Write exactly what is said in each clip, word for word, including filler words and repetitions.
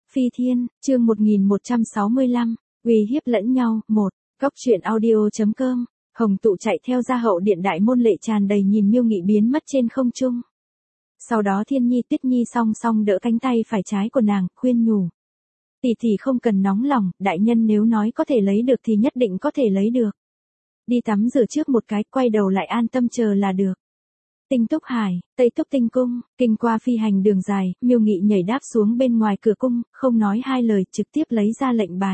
Phi Thiên, chương một nghìn một trăm sáu mươi lăm, uy hiếp lẫn nhau, một, Góc truyện audio.com, Hồng Tụ chạy theo ra hậu điện đại môn lệ tràn đầy nhìn Miêu Nghị biến mất trên không trung. Sau đó Thiên Nhi Tuyết Nhi song song đỡ cánh tay phải trái của nàng, khuyên nhủ. Tỷ tỷ không cần nóng lòng, đại nhân nếu nói có thể lấy được thì nhất định có thể lấy được. Đi tắm rửa trước một cái, quay đầu lại an tâm chờ là được. Tinh Túc Hải, Tây Túc Tinh Cung, kinh qua phi hành đường dài, Miêu Nghị nhảy đáp xuống bên ngoài cửa cung, không nói hai lời trực tiếp lấy ra lệnh bài.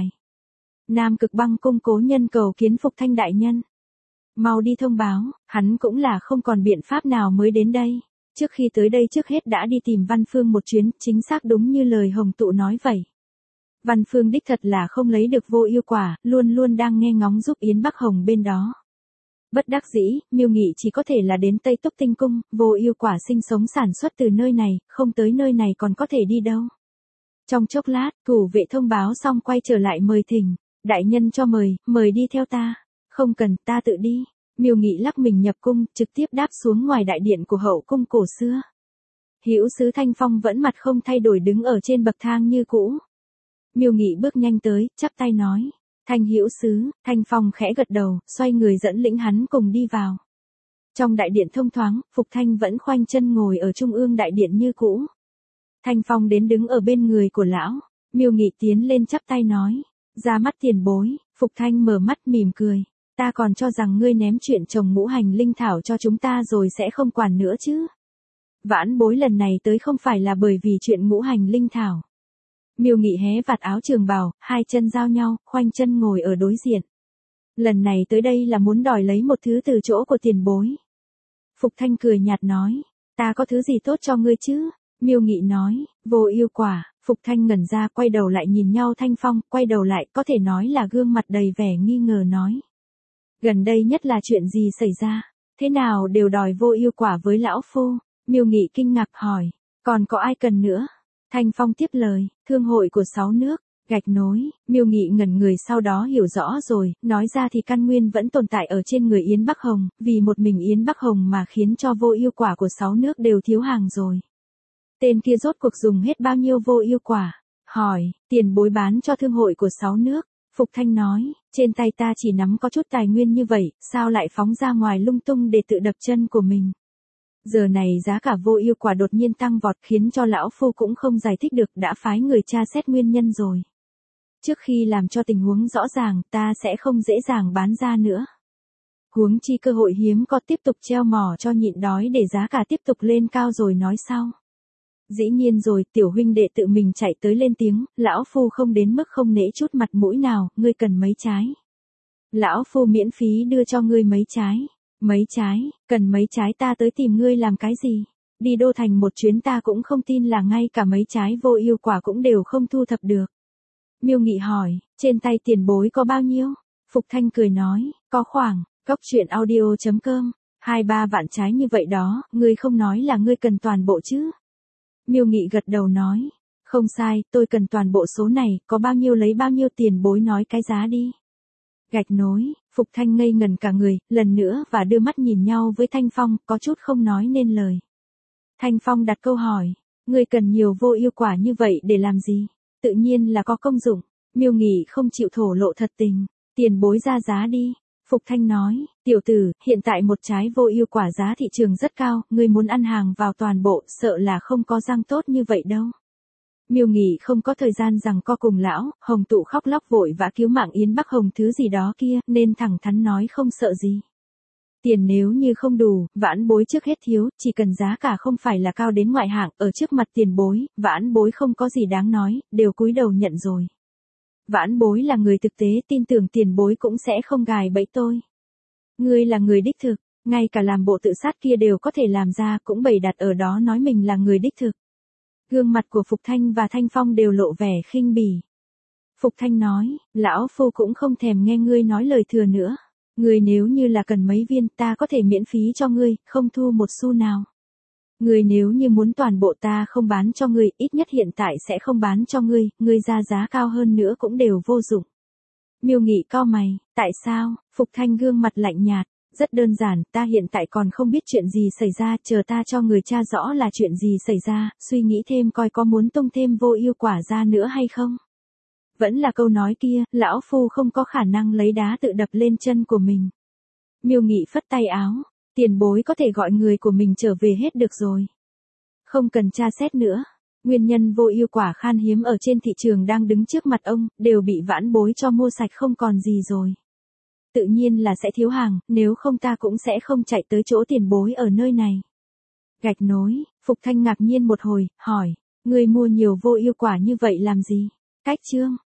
Nam Cực Băng Cung cố nhân cầu kiến Phục Thanh đại nhân. Mau đi thông báo, hắn cũng là không còn biện pháp nào mới đến đây. Trước khi tới đây trước hết đã đi tìm Văn Phương một chuyến, chính xác đúng như lời Hồng Tụ nói vậy. Văn Phương đích thật là không lấy được vô yêu quả, luôn luôn đang nghe ngóng giúp Yến Bắc Hồng bên đó. Bất đắc dĩ, Miêu Nghị chỉ có thể là đến Tây Túc Tinh Cung, vô yêu quả sinh sống sản xuất từ nơi này, không tới nơi này còn có thể đi đâu. Trong chốc lát, thủ vệ thông báo xong quay trở lại mời thỉnh, đại nhân cho mời, mời đi theo ta. Không cần, ta tự đi. Miêu Nghị lắc mình nhập cung, trực tiếp đáp xuống ngoài đại điện của hậu cung cổ xưa. Hữu sứ Thanh Phong vẫn mặt không thay đổi đứng ở trên bậc thang như cũ. Miêu Nghị bước nhanh tới, chắp tay nói. Thanh hữu sứ, Thanh Phong khẽ gật đầu, xoay người dẫn lĩnh hắn cùng đi vào. Trong đại điện thông thoáng, Phục Thanh vẫn khoanh chân ngồi ở trung ương đại điện như cũ. Thanh Phong đến đứng ở bên người của lão, Miêu Nghị tiến lên chắp tay nói, ra mắt tiền bối. Phục Thanh mở mắt mỉm cười, ta còn cho rằng ngươi ném chuyện trồng ngũ hành linh thảo cho chúng ta rồi sẽ không quản nữa chứ. Vãn bối lần này tới không phải là bởi vì chuyện ngũ hành linh thảo. Miêu Nghị hé vạt áo trường bào, hai chân giao nhau, khoanh chân ngồi ở đối diện. Lần này tới đây là muốn đòi lấy một thứ từ chỗ của tiền bối. Phục Thanh cười nhạt nói, ta có thứ gì tốt cho ngươi chứ? Miêu Nghị nói, vô yêu quả. Phục Thanh ngẩn ra, quay đầu lại nhìn nhau. Thanh Phong, quay đầu lại, có thể nói là gương mặt đầy vẻ nghi ngờ nói. Gần đây nhất là chuyện gì xảy ra? Thế nào đều đòi vô yêu quả với lão phu? Miêu Nghị kinh ngạc hỏi, còn có ai cần nữa? Thanh Phong tiếp lời, thương hội của sáu nước, gạch nối. Miêu Nghị ngẩn người sau đó hiểu rõ rồi, nói ra thì căn nguyên vẫn tồn tại ở trên người Yến Bắc Hồng, vì một mình Yến Bắc Hồng mà khiến cho vô yêu quả của sáu nước đều thiếu hàng rồi. Tên kia rốt cuộc dùng hết bao nhiêu vô yêu quả? Hỏi, tiền bối bán cho thương hội của sáu nước. Phục Thanh nói, trên tay ta chỉ nắm có chút tài nguyên như vậy, sao lại phóng ra ngoài lung tung để tự đập chân của mình. Giờ này giá cả vô yêu quả đột nhiên tăng vọt khiến cho lão phu cũng không giải thích được, đã phái người tra xét nguyên nhân rồi. Trước khi làm cho tình huống rõ ràng, ta sẽ không dễ dàng bán ra nữa. Huống chi cơ hội hiếm có, tiếp tục treo mỏ cho nhịn đói để giá cả tiếp tục lên cao rồi nói sau. Dĩ nhiên rồi, tiểu huynh đệ tự mình chạy tới lên tiếng, lão phu không đến mức không nể chút mặt mũi nào, ngươi cần mấy trái. Lão phu miễn phí đưa cho ngươi mấy trái. Mấy trái, cần mấy trái ta tới tìm ngươi làm cái gì? Đi đô thành một chuyến ta cũng không tin là ngay cả mấy trái vô yêu quả cũng đều không thu thập được. Miêu Nghị hỏi, trên tay tiền bối có bao nhiêu? Phục Thanh cười nói, có khoảng, Góc truyện audio.com, hai ba vạn trái như vậy đó, ngươi không nói là ngươi cần toàn bộ chứ? Miêu Nghị gật đầu nói, không sai, tôi cần toàn bộ số này, có bao nhiêu lấy bao nhiêu, tiền bối nói cái giá đi. Gạch nối, Phục Thanh ngây ngần cả người, lần nữa và đưa mắt nhìn nhau với Thanh Phong, có chút không nói nên lời. Thanh Phong đặt câu hỏi, ngươi cần nhiều vô yêu quả như vậy để làm gì? Tự nhiên là có công dụng. Miêu Nghị không chịu thổ lộ thật tình, tiền bối ra giá đi. Phục Thanh nói, tiểu tử, hiện tại một trái vô yêu quả giá thị trường rất cao, ngươi muốn ăn hàng vào toàn bộ, sợ là không có răng tốt như vậy đâu. Miêu Nghị không có thời gian rằng co cùng lão, Hồng Tụ khóc lóc vội vã cứu mạng Yến Bắc Hồng thứ gì đó kia, nên thẳng thắn nói không sợ gì. Tiền nếu như không đủ, vãn bối trước hết thiếu, chỉ cần giá cả không phải là cao đến ngoại hạng, ở trước mặt tiền bối, vãn bối không có gì đáng nói, đều cúi đầu nhận rồi. Vãn bối là người thực tế, tin tưởng tiền bối cũng sẽ không gài bẫy tôi. Ngươi là người đích thực, ngay cả làm bộ tự sát kia đều có thể làm ra, cũng bày đặt ở đó nói mình là người đích thực. Gương mặt của Phục Thanh và Thanh Phong đều lộ vẻ khinh bỉ. Phục Thanh nói, lão phu cũng không thèm nghe ngươi nói lời thừa nữa. Ngươi nếu như là cần mấy viên, ta có thể miễn phí cho ngươi, không thu một xu nào. Ngươi nếu như muốn toàn bộ ta không bán cho ngươi, ít nhất hiện tại sẽ không bán cho ngươi, ngươi ra giá cao hơn nữa cũng đều vô dụng. Miêu Nghị cau mày, tại sao? Phục Thanh gương mặt lạnh nhạt, Rất đơn giản, ta hiện tại còn không biết chuyện gì xảy ra, chờ ta cho người cha rõ là chuyện gì xảy ra, suy nghĩ thêm coi có muốn tung thêm vô ưu quả ra nữa hay không. Vẫn là câu nói kia, lão phu không có khả năng lấy đá tự đập lên chân của mình. Miêu Nghị phất tay áo, tiền bối có thể gọi người của mình trở về hết được rồi. Không cần tra xét nữa. Nguyên nhân vô ưu quả khan hiếm ở trên thị trường đang đứng trước mặt ông, đều bị vãn bối cho mua sạch không còn gì rồi. Tự nhiên là sẽ thiếu hàng, nếu không ta cũng sẽ không chạy tới chỗ tiền bối ở nơi này. Gạch nối, Phục Thanh ngạc nhiên một hồi, hỏi, người mua nhiều vô ưu quả như vậy làm gì? Cách chương.